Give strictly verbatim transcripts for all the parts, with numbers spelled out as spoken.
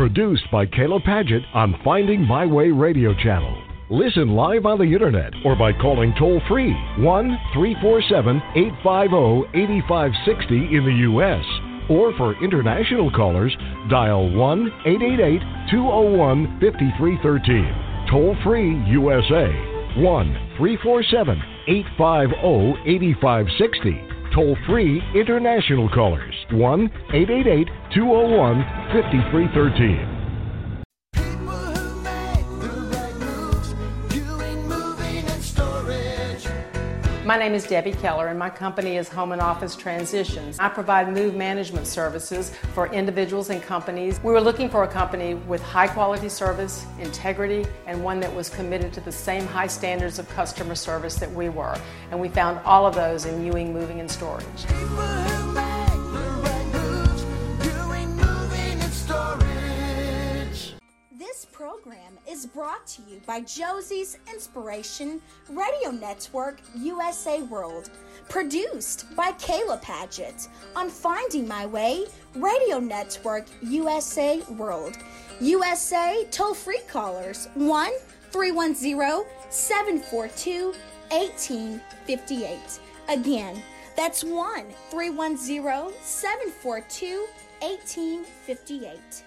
Produced by Kayla Padgett on Finding My Way Radio Channel. Listen live on the internet or by calling toll-free one three four seven, eight five zero, eight five six zero in the U S Or for international callers, dial one eight eight eight, two zero one, five three one three. Toll-free U S A, one three four seven, eight five zero, eight five six zero. Toll-free international callers, one eight eight eight, two zero one, five three one three. My name is Debbie Keller, and my company is Home and Office Transitions. I provide move management services for individuals and companies. We were looking for a company with high quality service, integrity, and one that was committed to the same high standards of customer service that we were. And we found all of those in Ewing Moving and Storage. This program is brought to you by Josie's Inspiration Radio Network U S A World, produced by Kayla Padgett on Finding My Way Radio Network U S A World. U S A toll-free callers one three one zero, seven four two, one eight five eight. Again, that's one three one zero, seven four two, one eight five eight.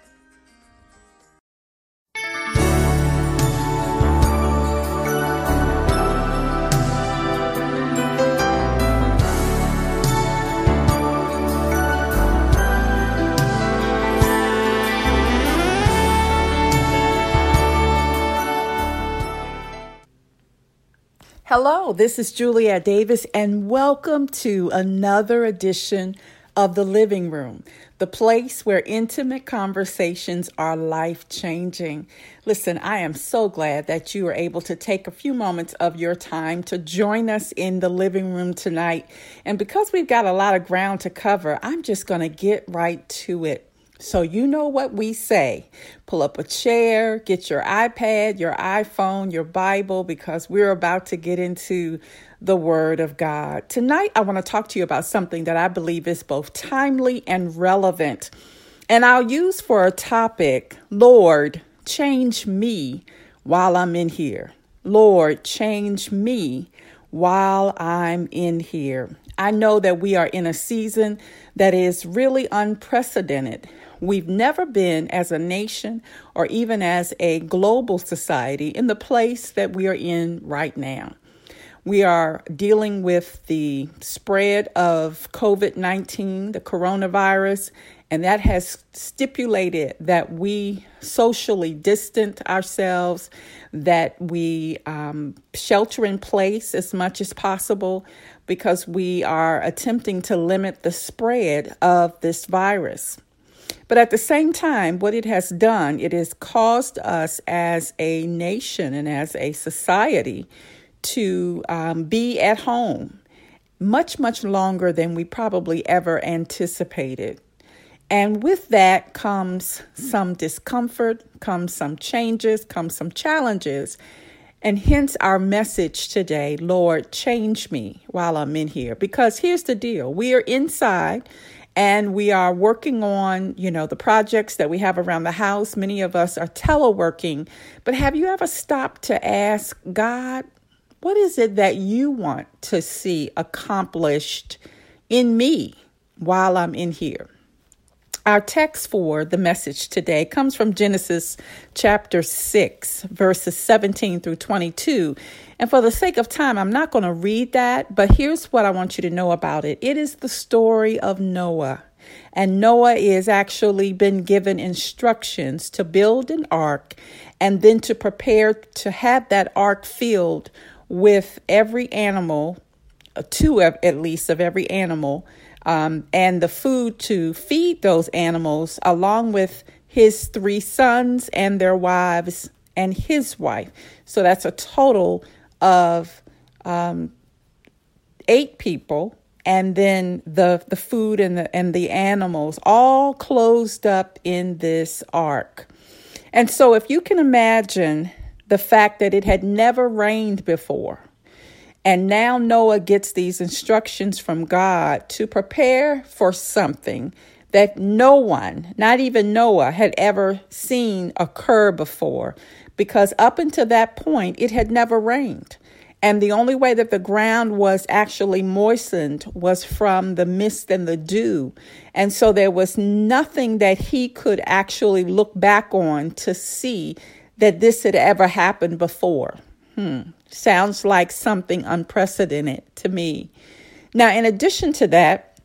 Hello, this is Juliet Davis, and welcome to another edition of The Living Room, the place where intimate conversations are life-changing. Listen, I am so glad that you are able to take a few moments of your time to join us in the living room tonight. And because we've got a lot of ground to cover, I'm just going to get right to it. So you know what we say. Pull up a chair, get your iPad, your iPhone, your Bible, because we're about to get into the Word of God. Tonight, I want to talk to you about something that I believe is both timely and relevant. And I'll use for a topic, Lord, change me while I'm in here. Lord, change me while I'm in here. I know that we are in a season that is really unprecedented. We've never been as a nation or even as a global society in the place that we are in right now. We are dealing with the spread of covid nineteen, the coronavirus, and that has stipulated that we socially distant ourselves, that we um, shelter in place as much as possible because we are attempting to limit the spread of this virus. But at the same time, what it has done, it has caused us as a nation and as a society to um, be at home much, much longer than we probably ever anticipated. And with that comes some discomfort, comes some changes, comes some challenges. And hence our message today, Lord, change me while I'm in here. Because here's the deal. We are inside and we are working on, you know, the projects that we have around the house. Many of us are teleworking. But have you ever stopped to ask God, what is it that you want to see accomplished in me while I'm in here? Our text for the message today comes from Genesis chapter six, verses seventeen through twenty-two. And for the sake of time, I'm not going to read that, but here's what I want you to know about it. It is the story of Noah. And Noah is actually been given instructions to build an ark and then to prepare to have that ark filled with every animal, two of, at least of every animal, Um, and the food to feed those animals, along with his three sons and their wives and his wife. So that's a total of um, eight people. And then the the food and the and the animals all closed up in this ark. And so if you can imagine the fact that it had never rained before, and now Noah gets these instructions from God to prepare for something that no one, not even Noah, had ever seen occur before, because up until that point, it had never rained. And the only way that the ground was actually moistened was from the mist and the dew. And so there was nothing that he could actually look back on to see that this had ever happened before. Hmm. Sounds like something unprecedented to me. Now, in addition to that,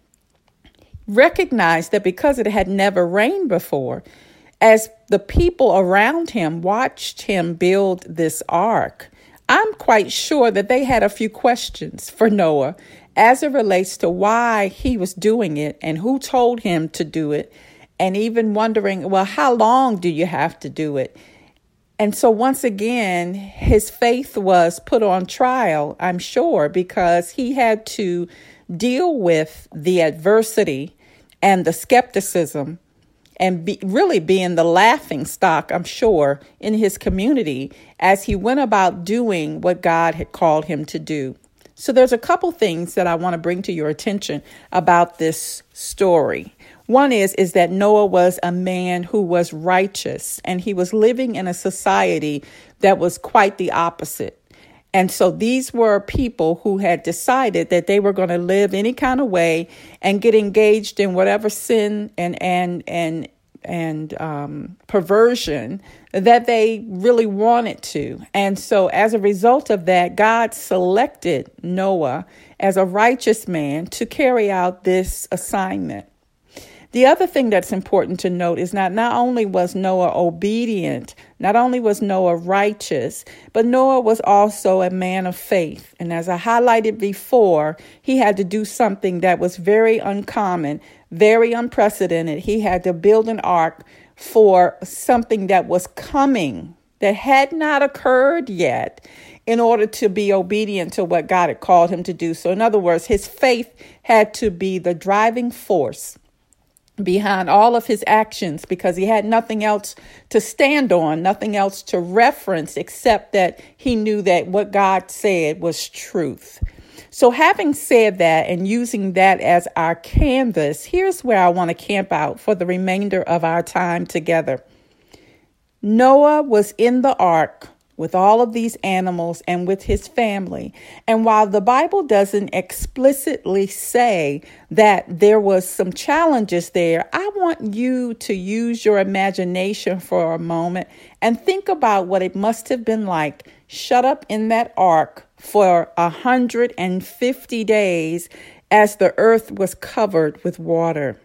recognize that because it had never rained before, as the people around him watched him build this ark, I'm quite sure that they had a few questions for Noah as it relates to why he was doing it and who told him to do it, and even wondering, well, how long do you have to do it? And so once again, his faith was put on trial, I'm sure, because he had to deal with the adversity and the skepticism and be, really being the laughing stock, I'm sure, in his community as he went about doing what God had called him to do. So there's a couple things that I want to bring to your attention about this story. One is, is that Noah was a man who was righteous, and he was living in a society that was quite the opposite. And so these were people who had decided that they were going to live any kind of way and get engaged in whatever sin and and and and um, perversion that they really wanted to. And so as a result of that, God selected Noah as a righteous man to carry out this assignment. The other thing that's important to note is not, not only was Noah obedient, not only was Noah righteous, but Noah was also a man of faith. And as I highlighted before, he had to do something that was very uncommon, very unprecedented. He had to build an ark for something that was coming, that had not occurred yet, in order to be obedient to what God had called him to do. So in other words, his faith had to be the driving force behind all of his actions, because he had nothing else to stand on, nothing else to reference, except that he knew that what God said was truth. So having said that and using that as our canvas, here's where I want to camp out for the remainder of our time together. Noah was in the ark with all of these animals and with his family. And while the Bible doesn't explicitly say that there was some challenges there, I want you to use your imagination for a moment and think about what it must have been like shut up in that ark for one hundred fifty days as the earth was covered with water.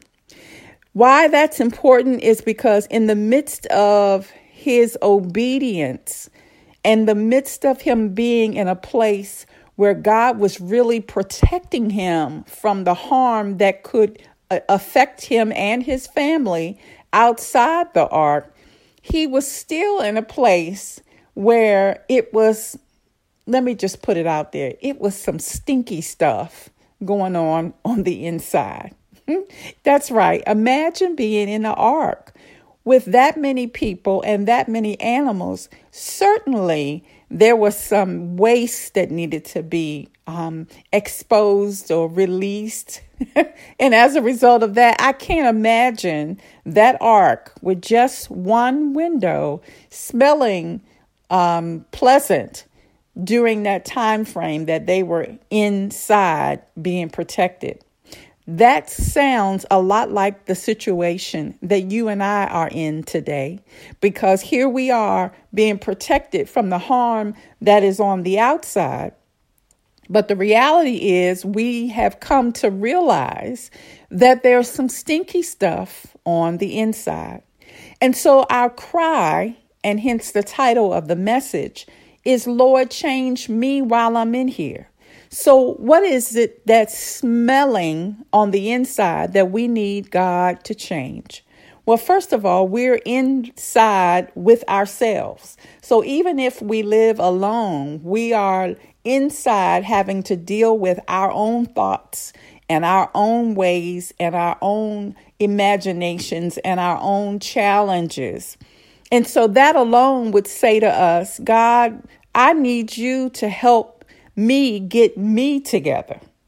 Why that's important is because in the midst of his obedience, in the midst of him being in a place where God was really protecting him from the harm that could uh, affect him and his family outside the ark, he was still in a place where it was, let me just put it out there, it was some stinky stuff going on on the inside. That's right. Imagine being in an ark with that many people and that many animals. Certainly there was some waste that needed to be um, exposed or released. And as a result of that, I can't imagine that ark with just one window smelling um, pleasant during that time frame that they were inside being protected. That sounds a lot like the situation that you and I are in today, because here we are being protected from the harm that is on the outside. But the reality is we have come to realize that there's some stinky stuff on the inside. And so our cry, and hence the title of the message, is, Lord, change me while I'm in here. So what is it that's smelling on the inside that we need God to change? Well, first of all, we're inside with ourselves. So even if we live alone, we are inside having to deal with our own thoughts and our own ways and our own imaginations and our own challenges. And so that alone would say to us, God, I need you to help me get me together,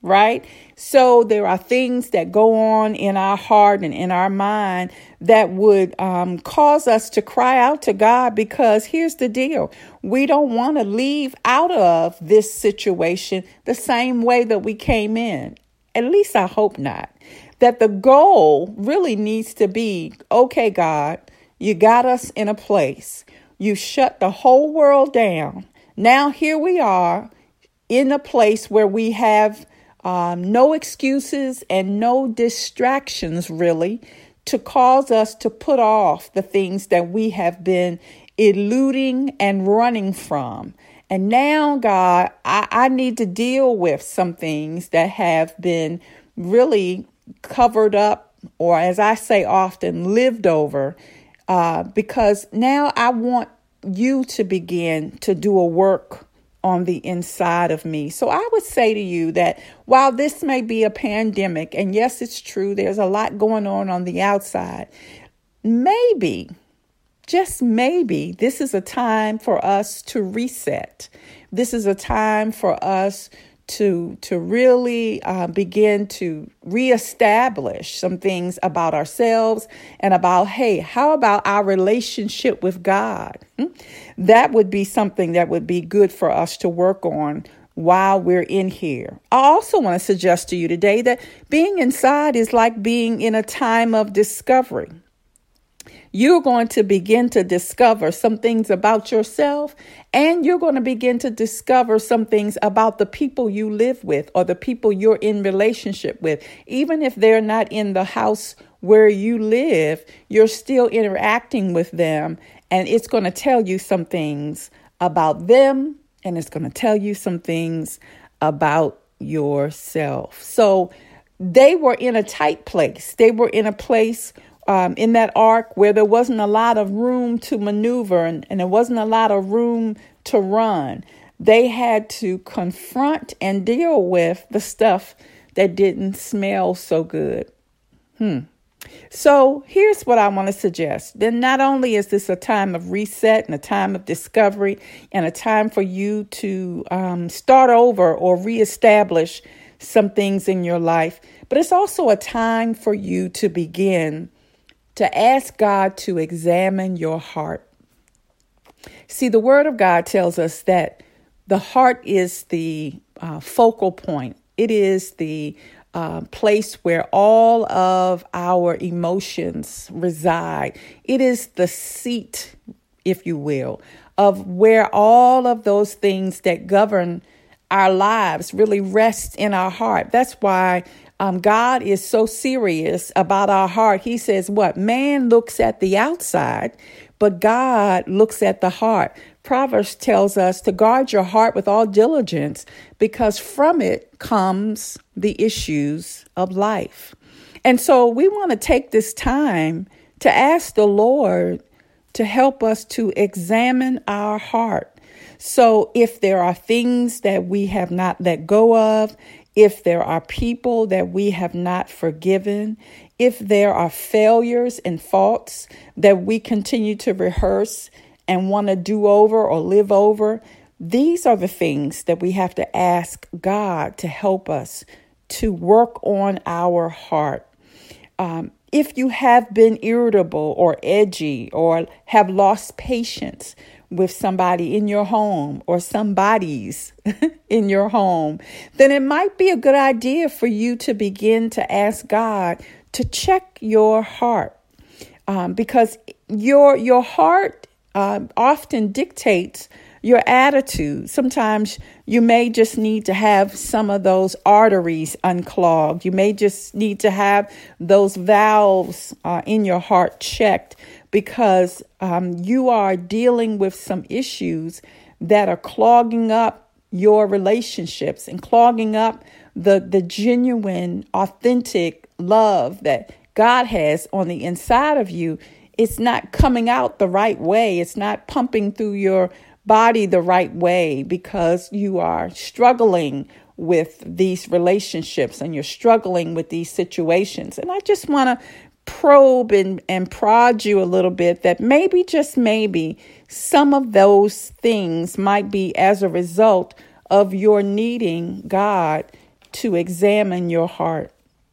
right? So there are things that go on in our heart and in our mind that would um, cause us to cry out to God, because here's the deal. We don't want to leave out of this situation the same way that we came in. At least I hope not. That the goal really needs to be, okay, God, you got us in a place. You shut the whole world down. Now here we are in a place where we have um, no excuses and no distractions really to cause us to put off the things that we have been eluding and running from. And now, God, I, I need to deal with some things that have been really covered up, or as I say often, lived over, uh, because now I want you to begin to do a work on the inside of me. So I would say to you that while this may be a pandemic, and yes, it's true, there's a lot going on on the outside, maybe, just maybe, this is a time for us to reset. This is a time for us to to really uh, begin to reestablish some things about ourselves and about, hey, how about our relationship with God? Hmm? That would be something that would be good for us to work on while we're in here. I also want to suggest to you today that being inside is like being in a time of discovery. You're going to begin to discover some things about yourself, and you're going to begin to discover some things about the people you live with or the people you're in relationship with. Even if they're not in the house where you live, you're still interacting with them, and it's going to tell you some things about them, and it's going to tell you some things about yourself. So they were in a tight place. They were in a place Um, in that ark where there wasn't a lot of room to maneuver and, and there wasn't a lot of room to run. They had to confront and deal with the stuff that didn't smell so good. Hmm. So here's what I want to suggest. Then not only is this a time of reset and a time of discovery and a time for you to um, start over or reestablish some things in your life, but it's also a time for you to begin to ask God to examine your heart. See, the Word of God tells us that the heart is the uh, focal point. It is the uh, place where all of our emotions reside. It is the seat, if you will, of where all of those things that govern our lives really rest in our heart. That's why Um, God is so serious about our heart. He says, what? Man looks at the outside, but God looks at the heart. Proverbs tells us to guard your heart with all diligence, because from it comes the issues of life. And so we want to take this time to ask the Lord to help us to examine our heart. So if there are things that we have not let go of, if there are people that we have not forgiven, if there are failures and faults that we continue to rehearse and want to do over or live over, these are the things that we have to ask God to help us to work on our heart. Um, if you have been irritable or edgy or have lost patience with somebody in your home or somebody's in your home, then it might be a good idea for you to begin to ask God to check your heart, um, because your your heart uh, often dictates your attitude. Sometimes you may just need to have some of those arteries unclogged. You may just need to have those valves uh, in your heart checked, because um, you are dealing with some issues that are clogging up your relationships and clogging up the, the genuine, authentic love that God has on the inside of you. It's not coming out the right way. It's not pumping through your body the right way, because you are struggling with these relationships and you're struggling with these situations. And I just want to probe and, and prod you a little bit that maybe, just maybe, some of those things might be as a result of your needing God to examine your heart.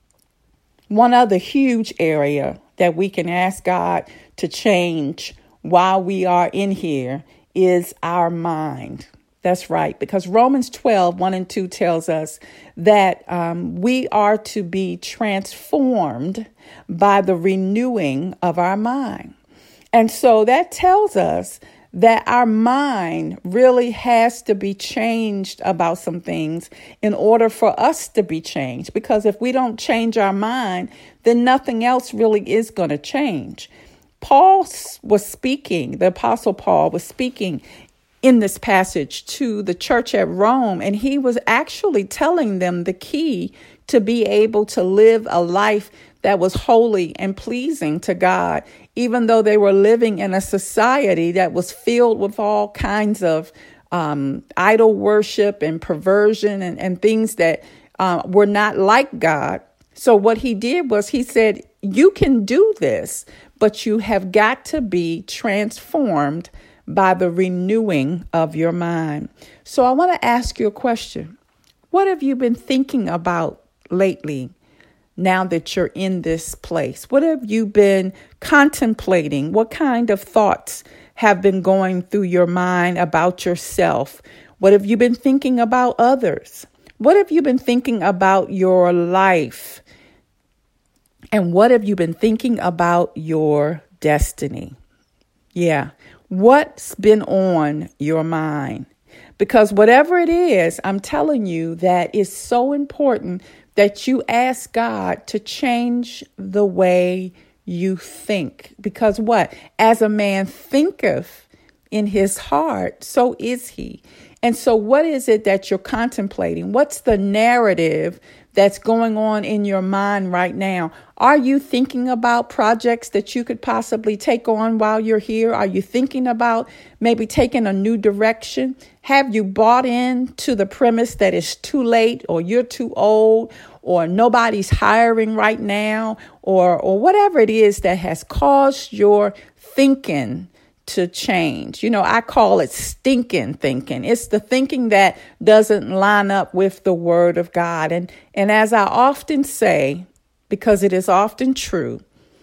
One other huge area that we can ask God to change while we are in here is our mind. That's right, because Romans twelve, one and two tells us that um, we are to be transformed by the renewing of our mind. And so that tells us that our mind really has to be changed about some things in order for us to be changed. Because if we don't change our mind, then nothing else really is going to change. Paul was speaking, the Apostle Paul was speaking in this passage to the church at Rome, and he was actually telling them the key to be able to live a life that was holy and pleasing to God, even though they were living in a society that was filled with all kinds of um, idol worship and perversion and, and things that uh, were not like God. So what he did was he said, you can do this, but you have got to be transformed by the renewing of your mind. So I want to ask you a question. What have you been thinking about lately now that you're in this place? What have you been contemplating? What kind of thoughts have been going through your mind about yourself? What have you been thinking about others? What have you been thinking about your life? And what have you been thinking about your destiny? Yeah. What's been on your mind? Because whatever it is, I'm telling you that it's so important that you ask God to change the way you think. Because what? As a man thinketh in his heart, so is he. And so what is it that you're contemplating? What's the narrative that's going on in your mind right now? Are you thinking about projects that you could possibly take on while you're here? Are you thinking about maybe taking a new direction? Have you bought into the premise that it's too late, or you're too old, or nobody's hiring right now, or or whatever it is that has caused your thinking to change? You know, I call it stinking thinking. It's the thinking that doesn't line up with the word of God. And, and as I often say, because it is often true,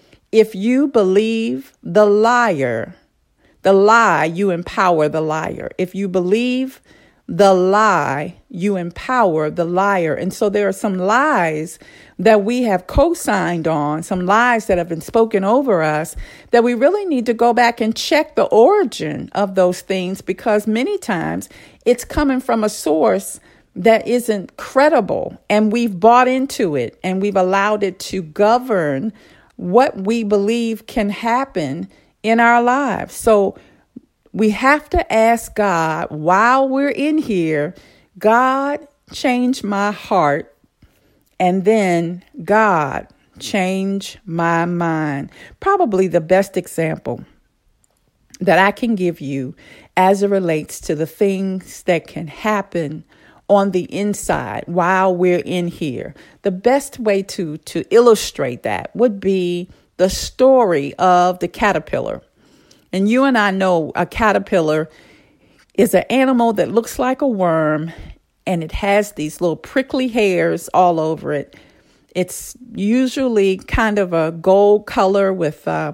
if you believe the liar, the lie, you empower the liar. If you believe the lie, you empower the liar. And so there are some lies that we have co-signed on, some lies that have been spoken over us, that we really need to go back and check the origin of those things, because many times it's coming from a source that isn't credible, and we've bought into it and we've allowed it to govern what we believe can happen in our lives. So we have to ask God while we're in here, God, change my heart, and then God, change my mind. Probably the best example that I can give you as it relates to the things that can happen on the inside while we're in here. The best way to, to illustrate that would be the story of the caterpillar. And you and I know a caterpillar is an animal that looks like a worm, and it has these little prickly hairs all over it. It's usually kind of a gold color with uh,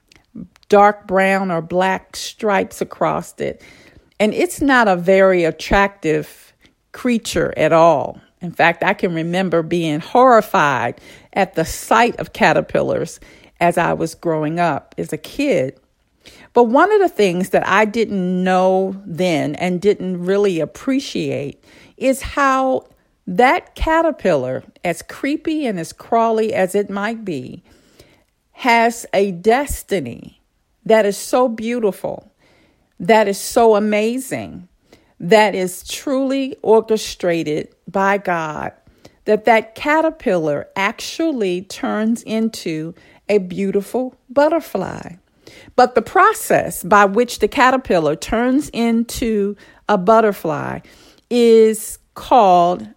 dark brown or black stripes across it. And it's not a very attractive creature at all. In fact, I can remember being horrified at the sight of caterpillars as I was growing up as a kid. But one of the things that I didn't know then and didn't really appreciate is how that caterpillar, as creepy and as crawly as it might be, has a destiny that is so beautiful, that is so amazing, that is truly orchestrated by God, that that caterpillar actually turns into a beautiful butterfly. But the process by which the caterpillar turns into a butterfly is called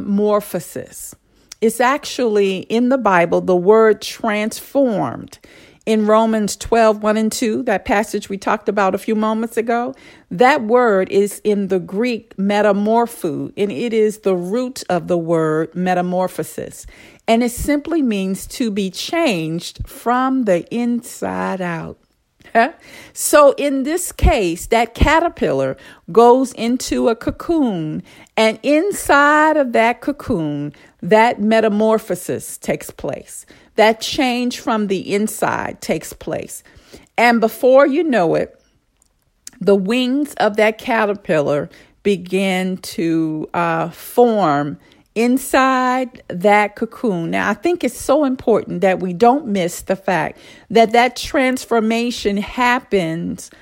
metamorphosis. It's actually in the Bible, the word transformed in Romans twelve, one and two, that passage we talked about a few moments ago, that word is in the Greek metamorpho, and it is the root of the word metamorphosis. And it simply means to be changed from the inside out. So in this case, that caterpillar goes into a cocoon, and inside of that cocoon, that metamorphosis takes place. That change from the inside takes place. And before you know it, the wings of that caterpillar begin to uh, form inside that cocoon. Now, I think it's so important that we don't miss the fact that that transformation happens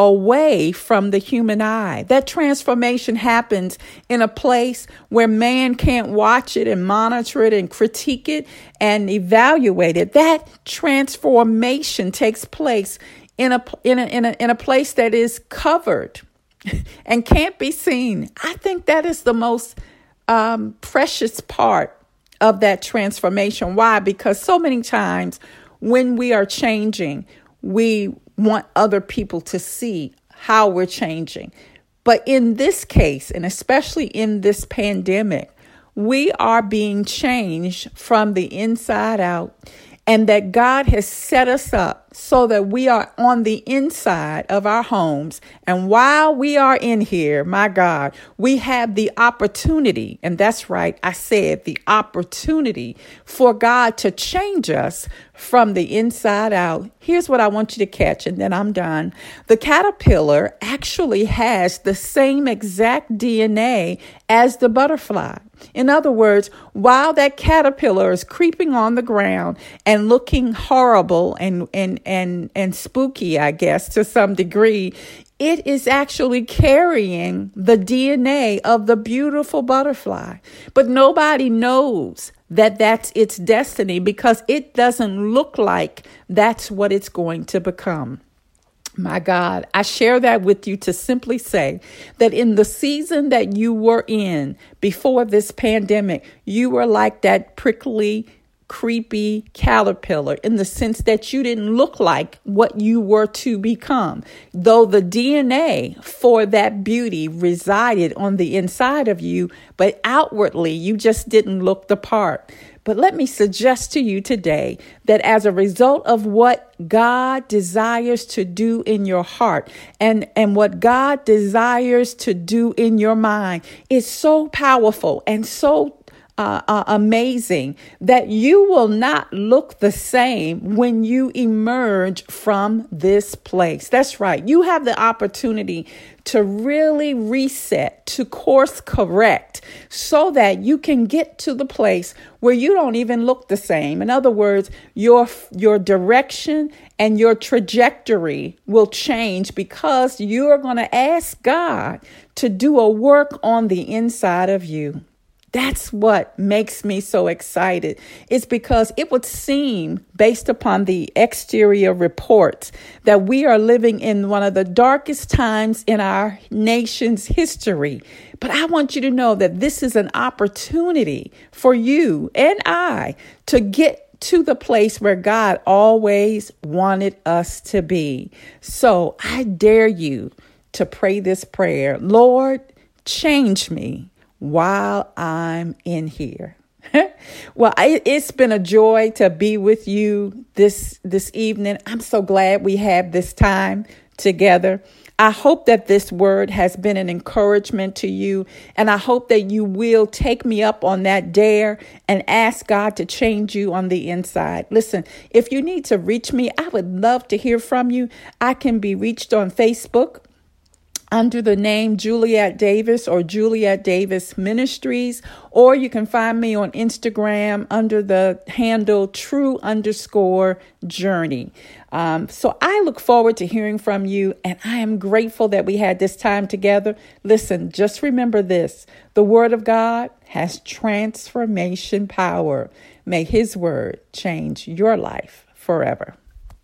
away from the human eye. That transformation happens in a place where man can't watch it and monitor it and critique it and evaluate it. That transformation takes place in a in a in a, in a place that is covered and can't be seen. I think that is the most um, precious part of that transformation. Why? Because so many times when we are changing, we want other people to see how we're changing. But in this case, and especially in this pandemic, we are being changed from the inside out, and that God has set us up so that we are on the inside of our homes. And while we are in here, my God, we have the opportunity, and that's right, I said the opportunity for God to change us from the inside out. Here's what I want you to catch, and then I'm done. The caterpillar actually has the same exact D N A as the butterfly. In other words, while that caterpillar is creeping on the ground and looking horrible and and and and spooky, I guess, to some degree, it is actually carrying the D N A of the beautiful butterfly. But nobody knows that that's its destiny because it doesn't look like that's what it's going to become. My God, I share that with you to simply say that in the season that you were in before this pandemic, you were like that prickly, creepy caterpillar in the sense that you didn't look like what you were to become, though the D N A for that beauty resided on the inside of you, but outwardly you just didn't look the part. But let me suggest to you today that as a result of what God desires to do in your heart and, and what God desires to do in your mind is so powerful and so Uh, uh, amazing that you will not look the same when you emerge from this place. That's right. You have the opportunity to really reset, to course correct, so that you can get to the place where you don't even look the same. In other words, your your direction and your trajectory will change because you are going to ask God to do a work on the inside of you. That's what makes me so excited. It's because it would seem, based upon the exterior reports, that we are living in one of the darkest times in our nation's history. But I want you to know that this is an opportunity for you and I to get to the place where God always wanted us to be. So I dare you to pray this prayer. Lord, change me while I'm in here. Well, I, it's been a joy to be with you this this evening. I'm so glad we have this time together. I hope that this word has been an encouragement to you, and I hope that you will take me up on that dare and ask God to change you on the inside. Listen, if you need to reach me, I would love to hear from you. I can be reached on Facebook under the name Juliet Davis or Juliet Davis Ministries, or you can find me on Instagram under the handle true underscore journey. Um, so I look forward to hearing from you, and I am grateful that we had this time together. Listen, just remember this: the Word of God has transformation power. May His Word change your life forever.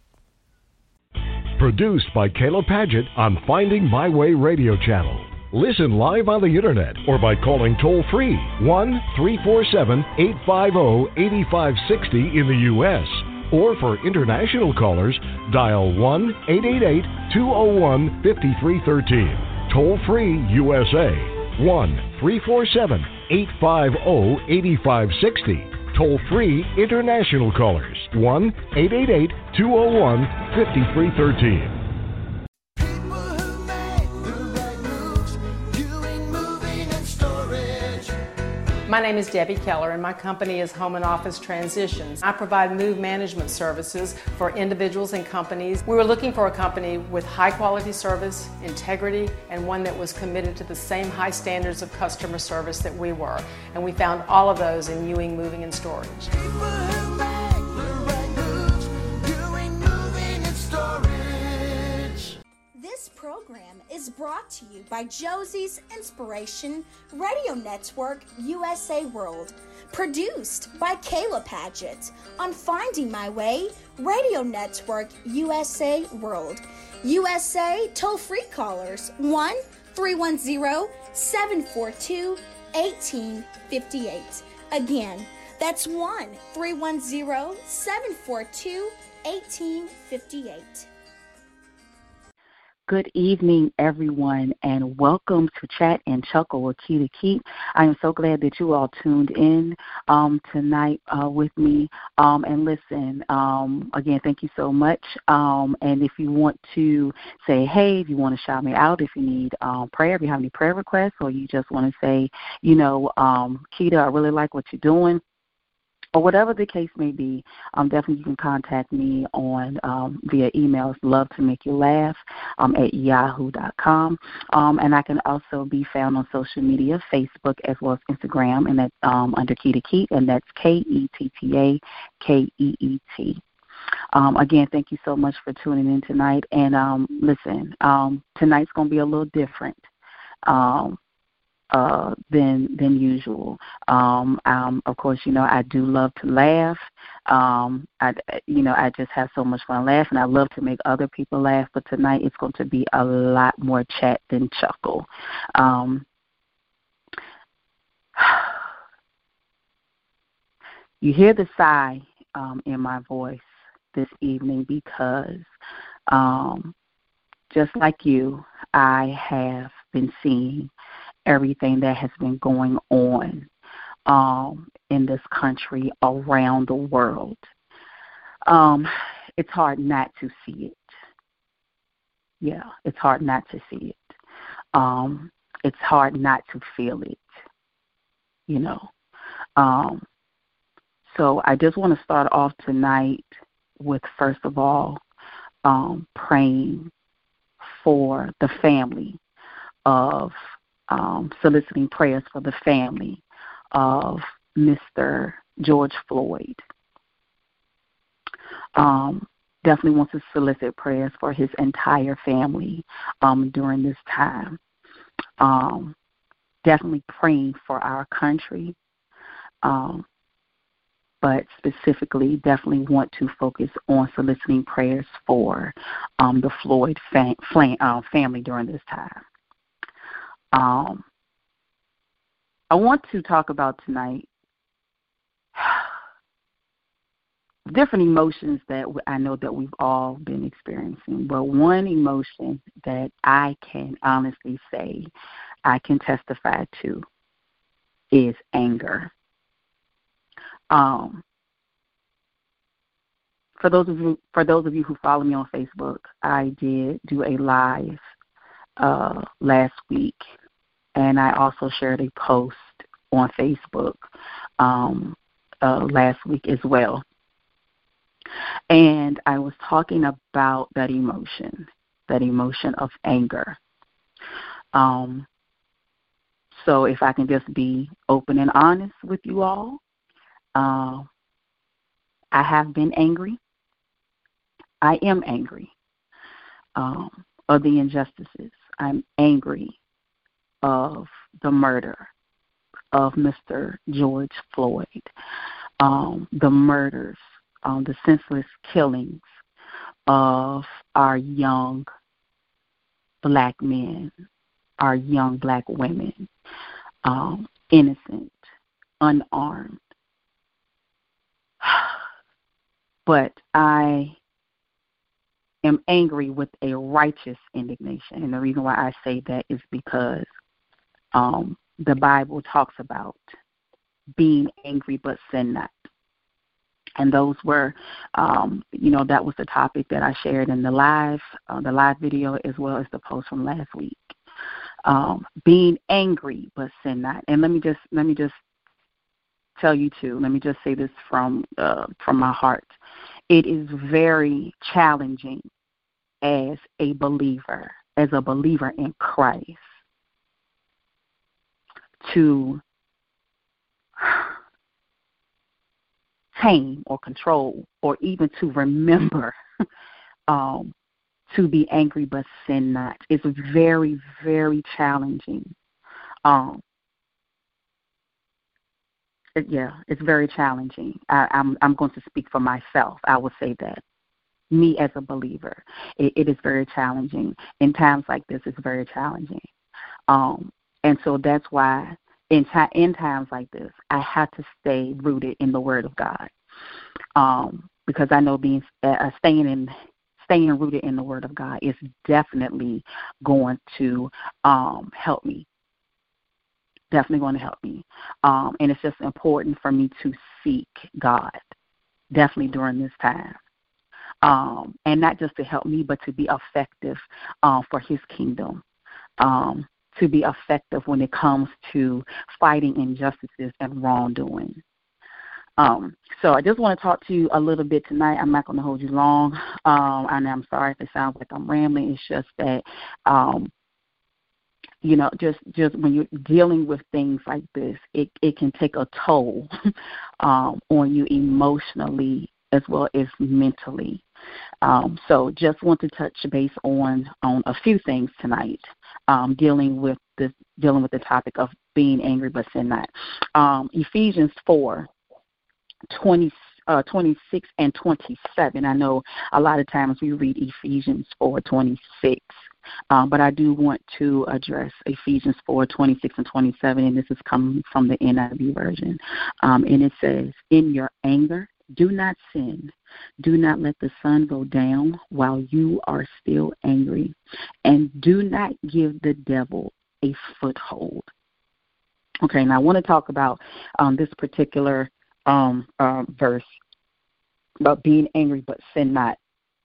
Produced by Kayla Paget on Finding My Way Radio Channel. Listen live on the internet or by calling toll-free one three four seven, eight five zero, eight five six zero in the U S Or for international callers, dial one eight eight eight, two zero one, five three one three. Toll free U S A, one three four seven, eight five zero, eight five six zero. Toll free international callers, one eight eight eight, two zero one, five three one three. My name is Debbie Keller, and my company is Home and Office Transitions. I provide move management services for individuals and companies. We were looking for a company with high quality service, integrity, and one that was committed to the same high standards of customer service that we were. And we found all of those in Ewing Moving and Storage. This program is brought to you by Josie's Inspiration Radio Network U S A World, produced by Kayla Paget on Finding My Way Radio Network U S A World. U S A toll-free callers one three one zero, seven four two, one eight five eight. Again, that's one three one zero, seven four two, one eight five eight. Good evening, everyone, and welcome to Chat and Chuckle with Key to Keep. I am so glad that you all tuned in um, tonight uh, with me. Um, and listen, um, again, thank you so much. Um, and if you want to say, hey, if you want to shout me out, if you need um, prayer, if you have any prayer requests, or you just want to say, you know, um, Keita, I really like what you're doing, or whatever the case may be, um, definitely you can contact me on um, via email. It's love to make you laugh um, at yahoo dot com. Um, and I can also be found on social media, Facebook as well as Instagram, and that's um, under Key to Keep, and that's K E T T A K E E T. Um, again, thank you so much for tuning in tonight. And um, listen, um, tonight's going to be a little different. Um, Uh, than than usual. Um, um, of course, you know, I do love to laugh. Um, I, you know, I just have so much fun laughing. I love to make other people laugh, but tonight it's going to be a lot more chat than chuckle. Um, you hear the sigh um, in my voice this evening because um, just like you, I have been seeing everything that has been going on um, in this country, around the world. Um, it's hard not to see it. Yeah, it's hard not to see it. Um, it's hard not to feel it, you know. Um, so I just want to start off tonight with, first of all, um, praying for the family of Um, soliciting prayers for the family of Mister George Floyd. Um, definitely want to solicit prayers for his entire family um, during this time. Um, definitely praying for our country, um, but specifically definitely want to focus on soliciting prayers for um, the Floyd fam- fam- uh, family during this time. Um, I want to talk about tonight different emotions that I know that we've all been experiencing, but one emotion that I can honestly say I can testify to is anger. Um, for those of you, for those of you who follow me on Facebook, I did do a live Uh, last week, and I also shared a post on Facebook um, uh, last week as well. And I was talking about that emotion, that emotion of anger. Um, so if I can just be open and honest with you all, uh, I have been angry. I am angry um, of the injustices. I'm angry of the murder of Mister George Floyd, um, the murders, um, the senseless killings of our young black men, our young black women, um, innocent, unarmed. but I am angry with a righteous indignation. And the reason why I say that is because um, the Bible talks about being angry but sin not. And those were, um, you know, that was the topic that I shared in the live, uh, the live video, as well as the post from last week. Um, being angry but sin not. And let me just let me just tell you too. Let me just say this from uh, from my heart. It is very challenging as a believer, as a believer in Christ, to tame or control or even to remember um, to be angry but sin not. It's very, very challenging. Um, it, yeah, it's very challenging. I, I'm, I'm going to speak for myself. I would say that. Me as a believer, it, it is very challenging. In times like this, it's very challenging. Um, and so that's why in, ti- in times like this, I have to stay rooted in the Word of God, um, because I know being uh, staying in staying rooted in the Word of God is definitely going to um, help me. Definitely going to help me. Um, and it's just important for me to seek God, definitely during this time. Um, and not just to help me, but to be effective uh, for His kingdom, um, to be effective when it comes to fighting injustices and wrongdoing. Um, so I just want to talk to you a little bit tonight. I'm not going to hold you long, um, and I'm sorry if it sounds like I'm rambling. It's just that, um, you know, just, just when you're dealing with things like this, it, it can take a toll um, on you emotionally as well as mentally. Um, so just want to touch base on, on a few things tonight, um, dealing with this, dealing with the topic of being angry but sin not. Um, Ephesians four, twenty, uh, twenty-six and twenty-seven. I know a lot of times we read Ephesians four, twenty-six, um, but I do want to address Ephesians four, twenty-six and twenty-seven, and this is coming from the N I V version. Um, and it says, "In your anger, do not sin. Do not let the sun go down while you are still angry. And do not give the devil a foothold." Okay, now I want to talk about um, this particular um, uh, verse about being angry but sin not.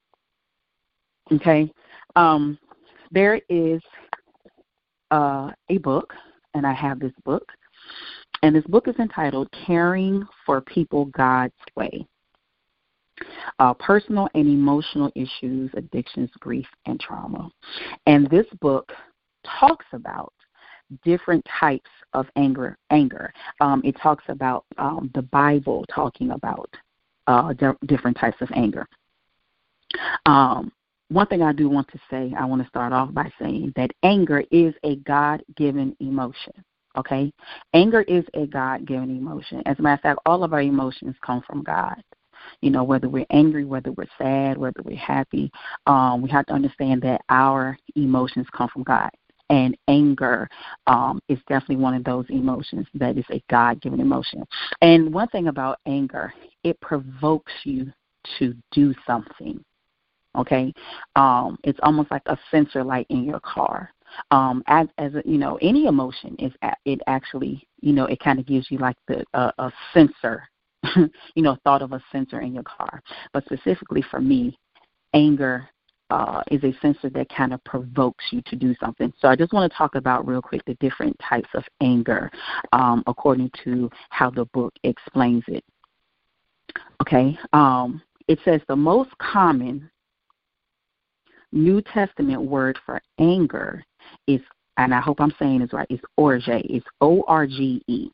Okay, um, there is uh, a book, and I have this book. And this book is entitled Caring for People God's Way, uh, Personal and Emotional Issues, Addictions, Grief, and Trauma. And this book talks about different types of anger. anger. Um, it talks about um, the Bible talking about uh, d- different types of anger. Um, one thing I do want to say, I want to start off by saying that anger is a God-given emotion. Okay? Anger is a God-given emotion. As a matter of fact, all of our emotions come from God. You know, whether we're angry, whether we're sad, whether we're happy, um, we have to understand that our emotions come from God. And anger um, is definitely one of those emotions that is a God-given emotion. And one thing about anger, it provokes you to do something. Okay? Um, it's almost like a sensor light in your car. Um, as, as a, you know, any emotion is, it actually, you know, it kind of gives you like the uh, a sensor, you know, thought of a sensor in your car. But specifically for me, anger uh, is a sensor that kind of provokes you to do something. So I just want to talk about real quick the different types of anger, um, according to how the book explains it. Okay, um, it says the most common New Testament word for anger is, and I hope I'm saying this right, it's orge. It's O R G E.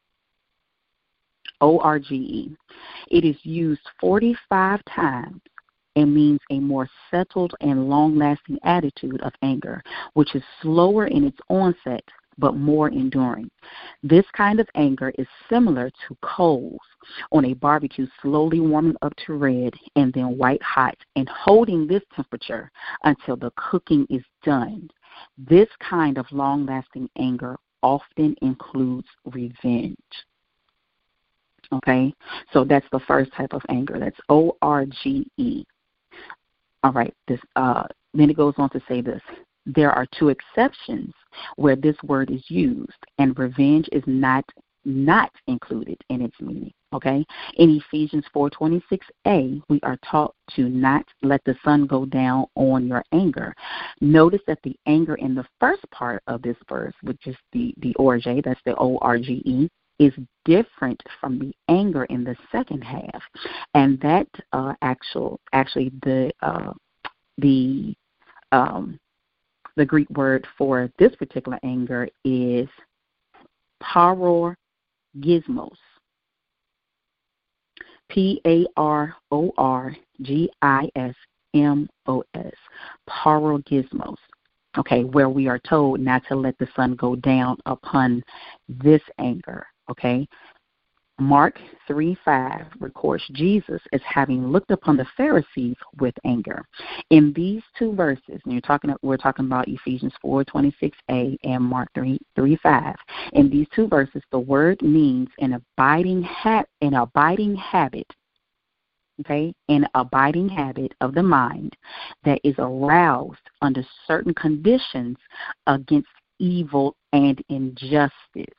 O R G E. It is used forty-five times and means a more settled and long-lasting attitude of anger, which is slower in its onset but more enduring. This kind of anger is similar to coals on a barbecue slowly warming up to red and then white hot and holding this temperature until the cooking is done. This kind of long-lasting anger often includes revenge. Okay, so that's the first type of anger. That's O R G E. All right, this, uh, then it goes on to say this. There are two exceptions where this word is used, and revenge is not not included in its meaning. Okay, in Ephesians four twenty-six a, we are taught to not let the sun go down on your anger. Notice that the anger in the first part of this verse, which is the the orge, that's the O R G E, is different from the anger in the second half, and that uh, actual actually the uh, the um, the Greek word for this particular anger is parorgismos. P A R O R G I S M O S, parorgismos, okay, where we are told not to let the sun go down upon this anger, okay. Mark three five records Jesus as having looked upon the Pharisees with anger. In these two verses, and you're talking, we're talking about Ephesians four twenty-six a and Mark three five. In these two verses, the word means an abiding ha- an abiding habit, okay, an abiding habit of the mind that is aroused under certain conditions against evil and injustice.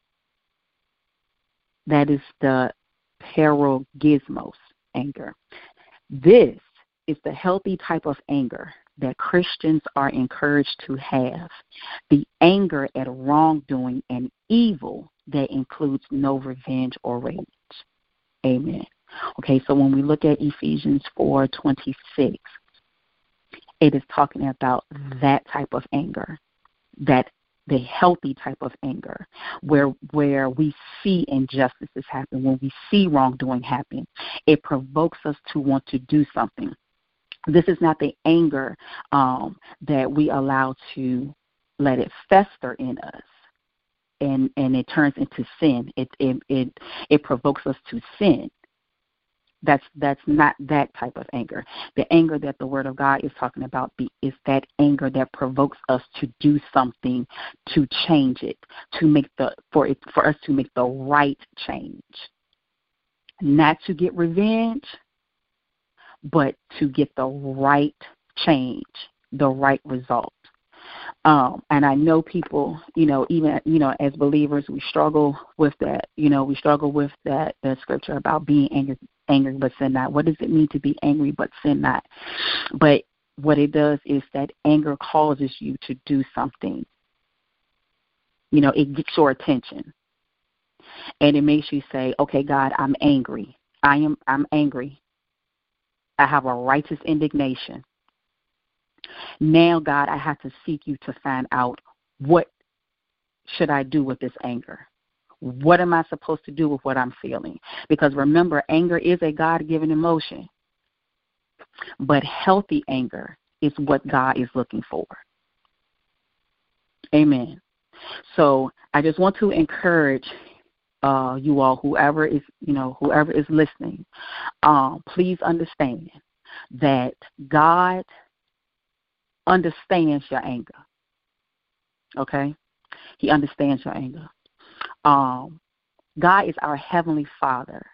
That is the parorgismos anger. This is the healthy type of anger that Christians are encouraged to have, the anger at wrongdoing and evil that includes no revenge or rage. Amen. Okay, so when we look at Ephesians four twenty-six, it is talking about that type of anger, that the healthy type of anger, where where we see injustices happen, when we see wrongdoing happen, it provokes us to want to do something. This is not the anger um, that we allow to let it fester in us, and and it turns into sin. It it it, it provokes us to sin. That's that's not that type of anger. The anger that the Word of God is talking about be, is that anger that provokes us to do something, to change it, to make the for it for us to make the right change, not to get revenge, but to get the right change, the right result. Um, and I know people, you know, even, you know, as believers, we struggle with that. You know, we struggle with that, that scripture about being angry, angry but sin not. What does it mean to be angry but sin not? But what it does is that anger causes you to do something. You know, it gets your attention. And it makes you say, okay, God, I'm angry. I am, I'm angry. I have a righteous indignation. Now, God, I have to seek you to find out what should I do with this anger. What am I supposed to do with what I'm feeling? Because remember, anger is a God-given emotion. But healthy anger is what God is looking for. Amen. So I just want to encourage uh, you all, whoever is, you know, whoever is listening, um, please understand that God understands your anger. Okay? He understands your anger. Um, God is our Heavenly Father.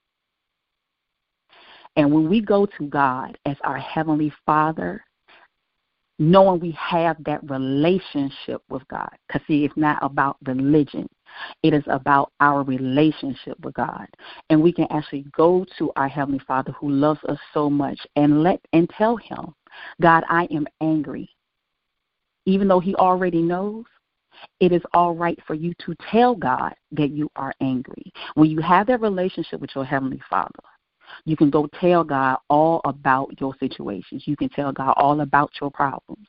And when we go to God as our Heavenly Father, knowing we have that relationship with God, because see, it's not about religion. It is about our relationship with God. And we can actually go to our Heavenly Father who loves us so much and let and tell him, God, I am angry. Even though he already knows, it is all right for you to tell God that you are angry. When you have that relationship with your Heavenly Father, you can go tell God all about your situations. You can tell God all about your problems.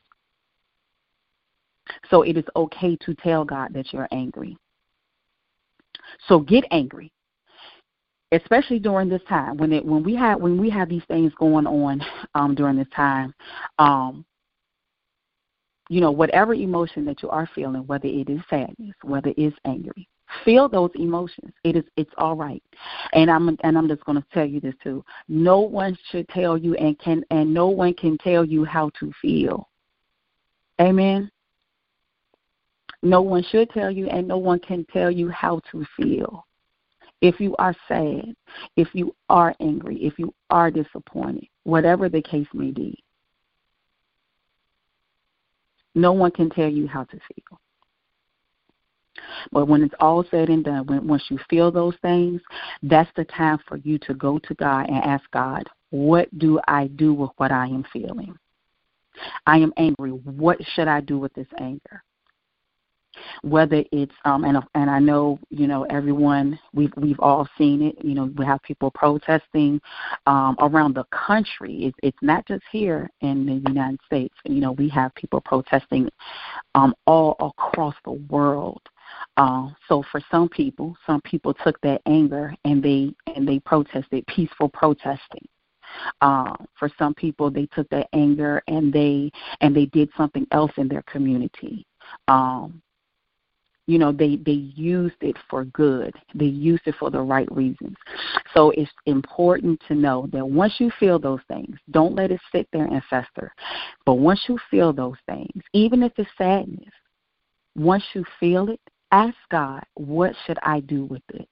So it is okay to tell God that you're angry. So get angry, especially during this time when it when we have when we have these things going on um, during this time. Um, you know, whatever emotion that you are feeling, whether it is sadness, whether it is angry, feel those emotions. It is it's all right. And I'm and I'm just going to tell you this too. No one should tell you and can and no one can tell you how to feel. Amen. No one should tell you, and no one can tell you how to feel. if you are sad, if you are angry, if you are disappointed, whatever the case may be, no one can tell you how to feel. But when it's all said and done, when, once you feel those things, that's the time for you to go to God and ask God, what do I do with what I am feeling? I am angry. What should I do with this anger? Whether it's um and and I know, you know, everyone, we've we've all seen it. You know, we have people protesting um, around the country. It's it's not just here in the United States. You know, we have people protesting um, all across the world. Uh, so for some people, some people took that anger and they and they protested, peaceful protesting. Uh, for some people, they took that anger and they and they did something else in their community. Um, you know, they, they used it for good. They used it for the right reasons. So it's important to know that once you feel those things, don't let it sit there and fester. But once you feel those things, even if it's sadness, once you feel it, ask God, what should I do with this?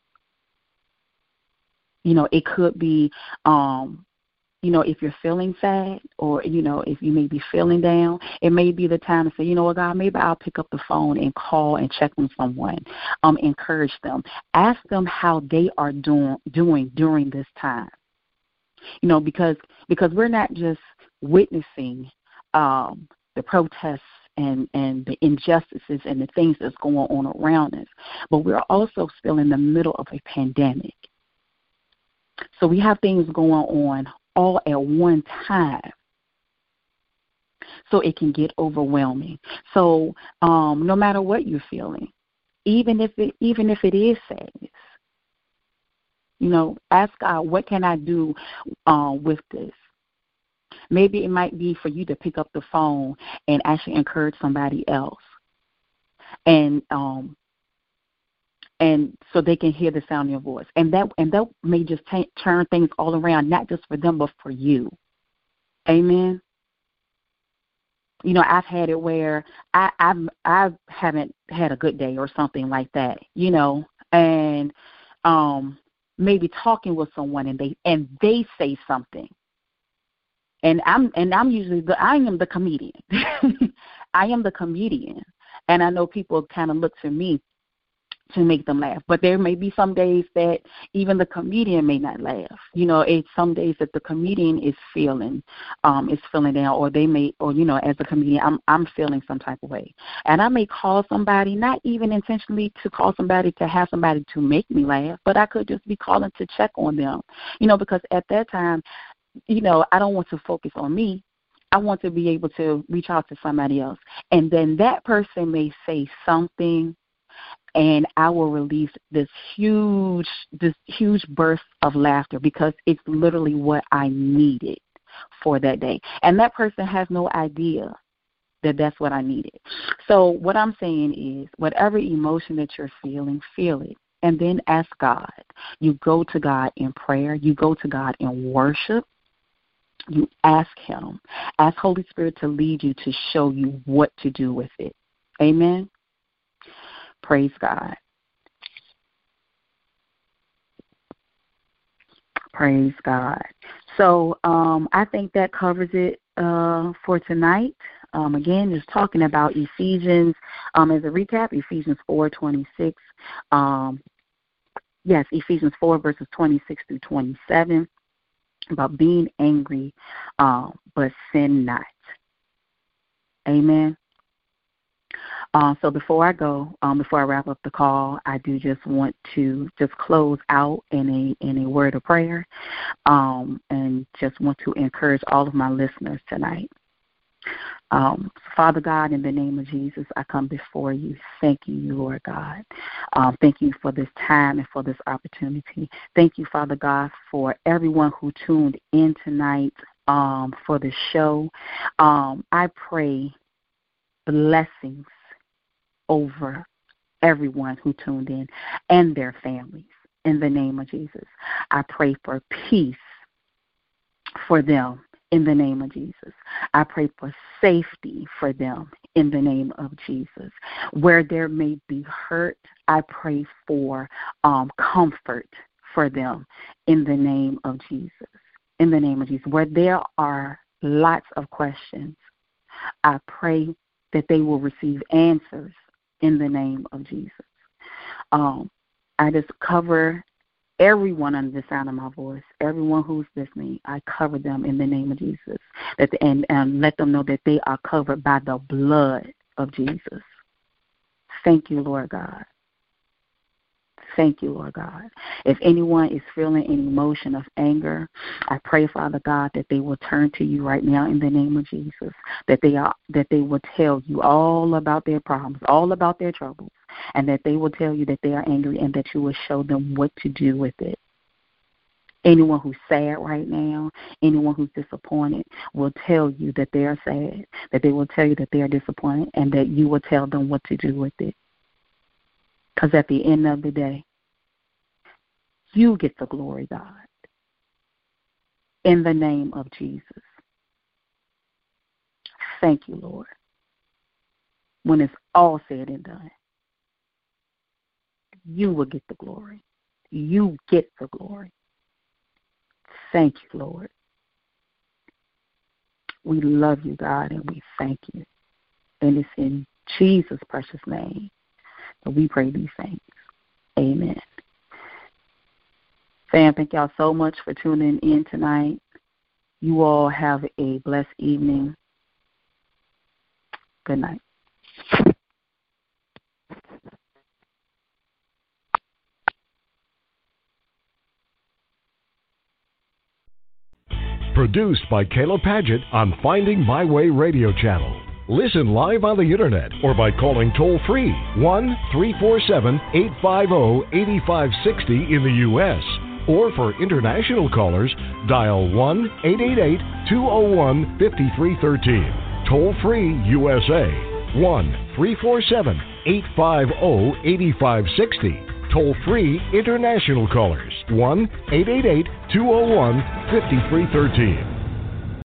You know, it could be, um, you know, if you're feeling sad or, you know, if you may be feeling down, it may be the time to say, you know what, God, maybe I'll pick up the phone and call and check on someone, um, encourage them. Ask them how they are doing doing during this time. You know, because because we're not just witnessing um, the protests and, and the injustices and the things that's going on around us, but we're also still in the middle of a pandemic. So we have things going on all at one time. So it can get overwhelming. So um, no matter what you're feeling, even if it even if it is sadness, you know, ask God, what can I do uh, with this? Maybe it might be for you to pick up the phone and actually encourage somebody else, and um, and so they can hear the sound of your voice. And that and that may just t- turn things all around, not just for them, but for you. Amen. You know, I've had it where I I've, I haven't had a good day or something like that, you know, and um, maybe talking with someone and they and they say something. And I'm and I'm usually the I am the comedian. I am the comedian. And I know people kind of look to me to make them laugh. But there may be some days that even the comedian may not laugh. You know, it's some days that the comedian is feeling, um, is feeling down, or they may, or, you know, as a comedian, I'm I'm feeling some type of way. And I may call somebody, not even intentionally to call somebody to have somebody to make me laugh, but I could just be calling to check on them, you know, because at that time, you know, I don't want to focus on me. I want to be able to reach out to somebody else. And then that person may say something, and I will release this huge, this huge burst of laughter because it's literally what I needed for that day. And that person has no idea that that's what I needed. So what I'm saying is, whatever emotion that you're feeling, feel it. And then ask God. You go to God in prayer. You go to God in worship. You ask Him. Ask Holy Spirit to lead you, to show you what to do with it. Amen. Praise God. Praise God. So um, I think that covers it uh, for tonight. Um, again, just talking about Ephesians. Um, as a recap, Ephesians four twenty-six. Um, yes, Ephesians four verses twenty-six through twenty-seven. About being angry, um, but sin not. Amen. Uh, so before I go, um, before I wrap up the call, I do just want to just close out in a in a word of prayer, um, and just want to encourage all of my listeners tonight. Um, Father God, in the name of Jesus, I come before you, thanking you, Lord God. Um, thank you for this time and for this opportunity. Thank you, Father God, for everyone who tuned in tonight um, for the show. Um, I pray blessings over everyone who tuned in and their families in the name of Jesus. I pray for peace for them in the name of Jesus. I pray for safety for them in the name of Jesus. Where there may be hurt, I pray for um, comfort for them in the name of Jesus. In the name of Jesus. Where there are lots of questions, I pray that they will receive answers in the name of Jesus. Um, I just cover everyone under the sound of my voice, everyone who's listening. I cover them in the name of Jesus, that the, and, and let them know that they are covered by the blood of Jesus. Thank you, Lord God. Thank you, Lord God. If anyone is feeling an emotion of anger, I pray, Father God, that they will turn to you right now in the name of Jesus, that they are that they will tell you all about their problems, all about their troubles, and that they will tell you that they are angry and that you will show them what to do with it. Anyone who's sad right now, anyone who's disappointed will tell you that they are sad, that they will tell you that they are disappointed, and that you will tell them what to do with it. Because at the end of the day, you get the glory, God. In the name of Jesus. Thank you, Lord. When it's all said and done, you will get the glory. You get the glory. Thank you, Lord. We love you, God, and we thank you. And it's in Jesus' precious name that we pray these things. Amen. Fam, thank y'all so much for tuning in tonight. You all have a blessed evening. Good night. Produced by Kayla Padgett on Finding My Way Radio Channel. Listen live on the internet or by calling toll-free one three four seven, eight five zero, eight five six zero in the U S Or for international callers, dial one eight eight eight, two zero one, five three one three. Toll-free U S A, one three four seven, eight five zero, eight five six zero. Toll-free international callers, one eight eight eight, two zero one, five three one three.